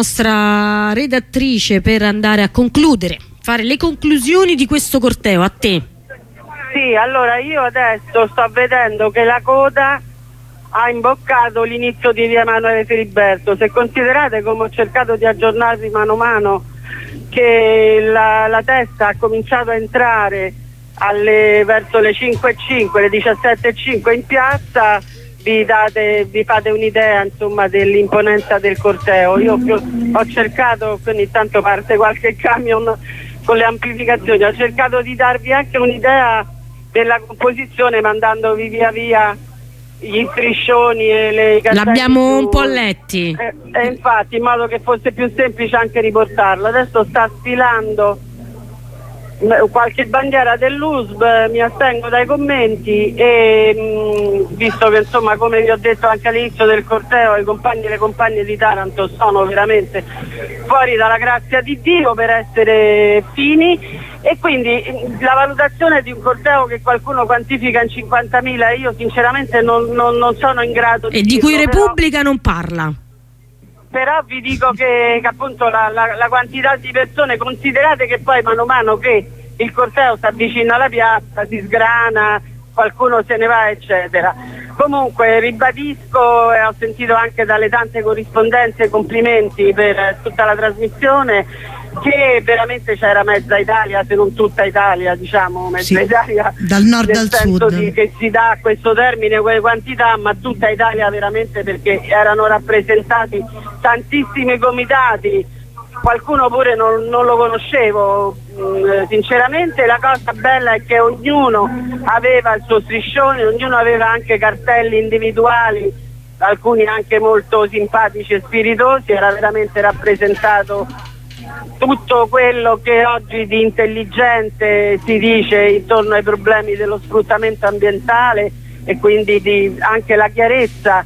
nostra redattrice per andare a concludere, fare le conclusioni di questo corteo. A te. Sì, allora io adesso sto vedendo che la coda ha imboccato l'inizio di via Emanuele Filiberto. Se considerate, come ho cercato di aggiornarvi mano a mano, che la testa ha cominciato a entrare verso le 5:05, le 17:05 in piazza, vi fate un'idea insomma dell'imponenza del corteo. Io ho cercato, ogni tanto parte qualche camion con le amplificazioni, ho cercato di darvi anche un'idea della composizione mandandovi via via gli striscioni e le cartelle. L'abbiamo un po' letti. Infatti, in modo che fosse più semplice anche riportarlo. Adesso sta sfilando qualche bandiera dell'USB, mi astengo dai commenti e visto che insomma, come vi ho detto anche all'inizio del corteo, i compagni e le compagne di Taranto sono veramente fuori dalla grazia di Dio per essere fini, e quindi la valutazione di un corteo che qualcuno quantifica in 50.000 io sinceramente non sono in grado di di cui dirlo, Repubblica non parla. Però vi dico che appunto la quantità di persone, considerate che poi mano a mano che il corteo si avvicina alla piazza, si sgrana, qualcuno se ne va eccetera. Comunque ribadisco, e ho sentito anche dalle tante corrispondenze complimenti per tutta la trasmissione, che veramente c'era mezza Italia, se non tutta Italia, diciamo mezza Italia, dal nord nel al senso sud, che si dà a questo termine quelle quantità, ma tutta Italia veramente, perché erano rappresentati tantissimi comitati, qualcuno pure non lo conoscevo sinceramente. La cosa bella è che ognuno aveva il suo striscione, ognuno aveva anche cartelli individuali, alcuni anche molto simpatici e spiritosi, era veramente rappresentato tutto quello che oggi di intelligente si dice intorno ai problemi dello sfruttamento ambientale, e quindi anche la chiarezza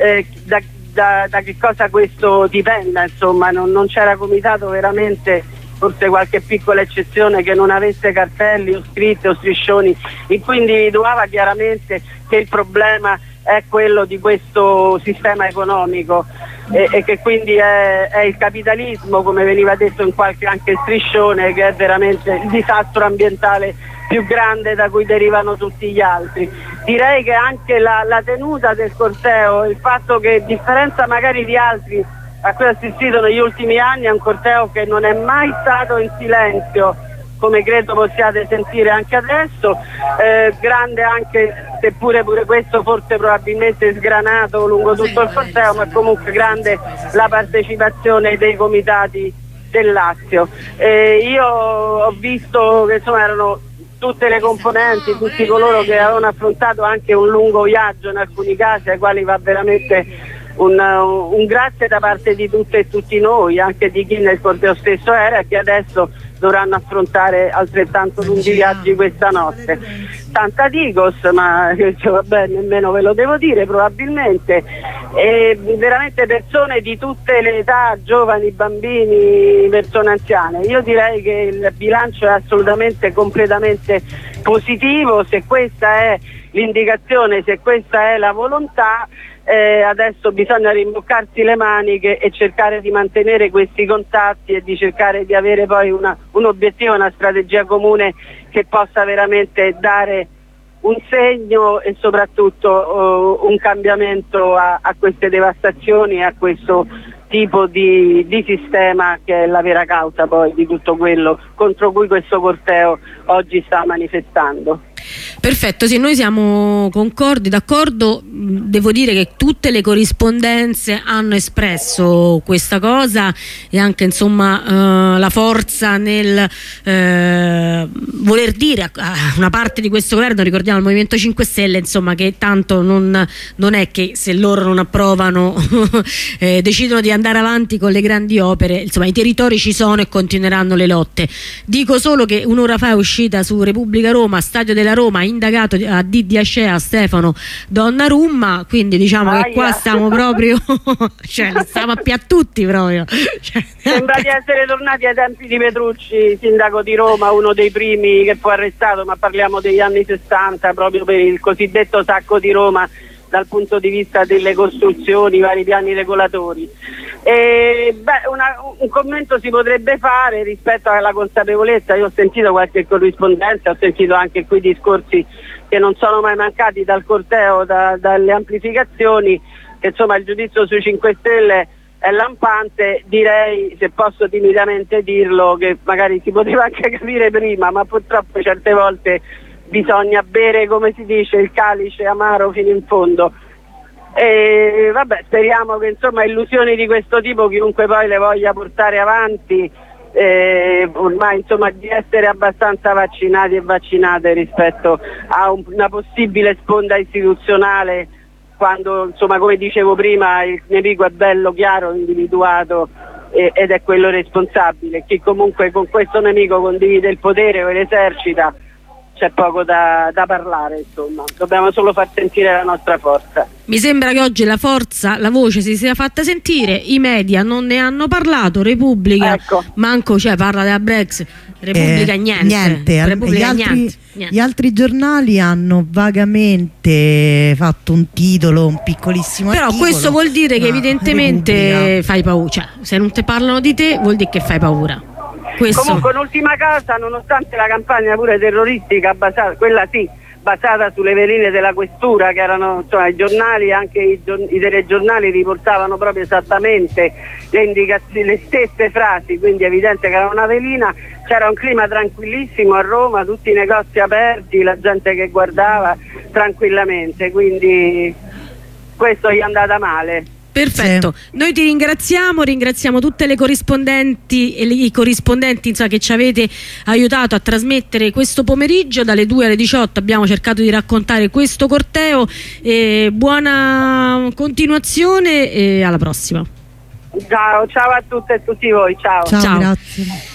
da che cosa questo dipenda, insomma non c'era comitato veramente, forse qualche piccola eccezione, che non avesse cartelli o scritte o striscioni, in cui individuava chiaramente che il problema è quello di questo sistema economico e che quindi è il capitalismo, come veniva detto in qualche anche striscione, che è veramente il disastro ambientale più grande da cui derivano tutti gli altri. Direi che anche la tenuta del corteo, il fatto che, a differenza magari di altri a cui ho assistito negli ultimi anni, è un corteo che non è mai stato in silenzio, come credo possiate sentire anche adesso, grande anche, seppure pure questo forse probabilmente sgranato lungo tutto il corteo, ma comunque grande la partecipazione dei comitati del Lazio. Io ho visto che insomma erano tutte le componenti, tutti coloro che avevano affrontato anche un lungo viaggio in alcuni casi, ai quali va veramente un grazie da parte di tutte e tutti noi, anche di chi nel corteo stesso era e che adesso dovranno affrontare altrettanto lunghi viaggi questa notte. Tanta Digos, ma vabbè, nemmeno ve lo devo dire probabilmente, e veramente persone di tutte le età, giovani, bambini, persone anziane. Io direi che il bilancio è assolutamente completamente positivo. Se questa è l'indicazione, se questa è la volontà, adesso bisogna rimboccarsi le maniche e cercare di mantenere questi contatti e di cercare di avere poi un obiettivo, una strategia comune che possa veramente dare un segno e soprattutto un cambiamento a queste devastazioni e a questo tipo di sistema, che è la vera causa poi di tutto quello contro cui questo corteo oggi sta manifestando. Perfetto, sì, noi siamo concordi, d'accordo. Devo dire che tutte le corrispondenze hanno espresso questa cosa e anche insomma la forza nel voler dire a una parte di questo governo, ricordiamo il Movimento 5 Stelle, insomma, che tanto non è che se loro non approvano decidono di andare avanti con le grandi opere, insomma i territori ci sono e continueranno le lotte. Dico solo che un'ora fa è uscita su Repubblica Roma, Stadio della Roma, indagato a Diddi Ascea Stefano Donnarumma, quindi diciamo che qua stiamo proprio cioè stiamo a tutti proprio, sembra di essere tornati ai tempi di Petrucci, sindaco di Roma, uno dei primi che fu arrestato, ma parliamo degli anni 60, proprio per il cosiddetto sacco di Roma dal punto di vista delle costruzioni, vari piani regolatori. Un commento si potrebbe fare rispetto alla consapevolezza. Io ho sentito qualche corrispondenza, ho sentito anche qui discorsi che non sono mai mancati dal corteo, dalle amplificazioni, che insomma il giudizio sui 5 Stelle è lampante. Direi, se posso timidamente dirlo, che magari si poteva anche capire prima, ma purtroppo certe volte bisogna bere, come si dice, il calice amaro fino in fondo. E vabbè, speriamo che insomma illusioni di questo tipo, chiunque poi le voglia portare avanti, ormai insomma di essere abbastanza vaccinati e vaccinate rispetto a una possibile sponda istituzionale, quando insomma, come dicevo prima, il nemico è bello chiaro, individuato ed è quello responsabile. Chi comunque con questo nemico condivide il potere o l'esercita, c'è poco da parlare, insomma, dobbiamo solo far sentire la nostra forza. Mi sembra che oggi la forza, la voce si sia fatta sentire, i media non ne hanno parlato, Repubblica, ecco. Manco, cioè, parla della Brexit, Repubblica niente. Repubblica, gli altri giornali hanno vagamente fatto un titolo, un piccolissimo però articolo, questo vuol dire che evidentemente Repubblica fai paura, cioè, se non ti parlano di te vuol dire che fai paura. Questo. Comunque un'ultima cosa, nonostante la campagna pure terroristica quella sì, basata sulle veline della questura, che erano insomma i giornali, anche i telegiornali riportavano proprio esattamente le stesse frasi, quindi è evidente che era una velina. C'era un clima tranquillissimo a Roma, tutti i negozi aperti, la gente che guardava tranquillamente, quindi questo gli è andata male. Perfetto, noi ti ringraziamo tutte le corrispondenti e i corrispondenti, insomma, che ci avete aiutato a trasmettere questo pomeriggio dalle 2 alle 18. Abbiamo cercato di raccontare questo corteo, buona continuazione e alla prossima. Ciao a tutte e tutti voi, ciao. Ciao. Grazie.